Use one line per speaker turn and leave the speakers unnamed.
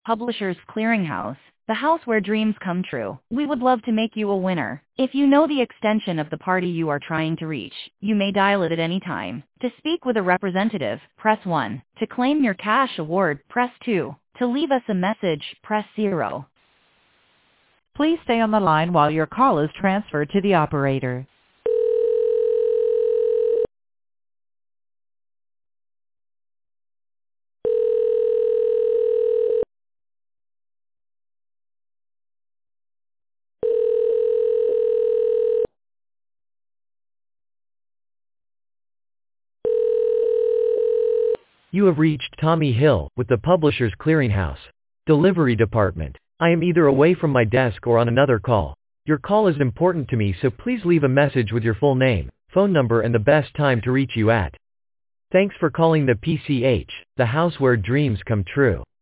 Publishers Clearinghouse, the house where dreams come true. We would love to make you a winner. If you know the extension of the party you are trying to reach, you may dial it at any time. To speak with a representative, press 1. To claim your cash award, press 2. To leave us a message, press 0.
Please stay on the line while your call is transferred to the operator.
You have reached Tommy Hill with the Publishers Clearinghouse Delivery Department. I am either away from my desk or on another call. Your call is important to me, so please leave a message with your full name, phone number and the best time to reach you at. Thanks for calling the PCH, the house where dreams come true.